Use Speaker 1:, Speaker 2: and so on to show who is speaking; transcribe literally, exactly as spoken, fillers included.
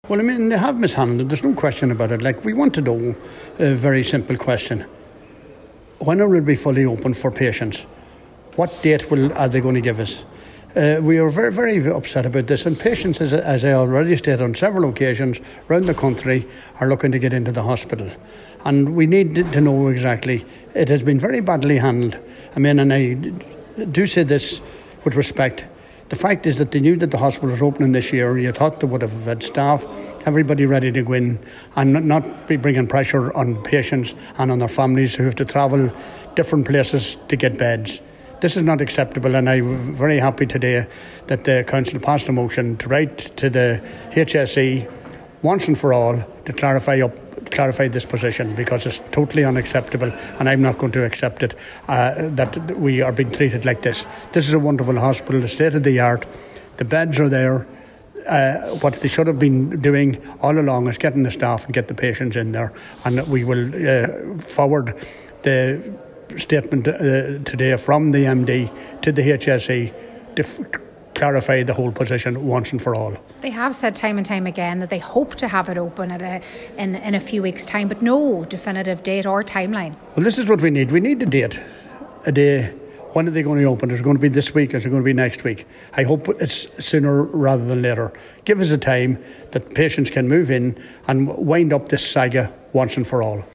Speaker 1: Well, I mean, they have mishandled it. There's no question about it. Like, we want to know a very simple question. When will it be fully open for patients? What date will are they going to give us? Uh, we are very, very upset about this. And patients, as, as I already stated on several occasions, around the country are looking to get into the hospital. And we need to know exactly. It has been very badly handled. I mean, and I do say this with respect. The fact is that they knew that the hospital was opening this year. You thought they would have had staff, everybody ready to go in and not be bringing pressure on patients and on their families who have to travel different places to get beds. This is not acceptable, and I'm very happy today that the Council passed a motion to write to the H S E once and for all to clarify up clarify this position, because it's totally unacceptable, and I'm not going to accept it, uh, that we are being treated like this. This is a wonderful hospital, the state of the art. The beds are there. Uh, what they should have been doing all along is getting the staff and get the patients in there, and we will uh, forward the statement uh, today from the M D to the H S E to f- clarify the whole position once and for all.
Speaker 2: They have said time and time again that they hope to have it open at a, in, in a few weeks' time, but no definitive date or timeline.
Speaker 1: Well, this is what we need. We need a date, a day. When are they going to open? Is it going to be this week? Is it going to be next week? I hope it's sooner rather than later. Give us a time that patients can move in and wind up this saga once and for all.